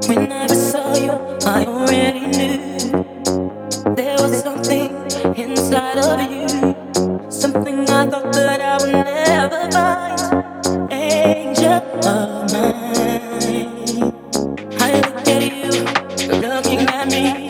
When I first saw you, I already knew there was something inside of you, something I thought that I would never find. Angel of mine, I look at you, you're looking at me.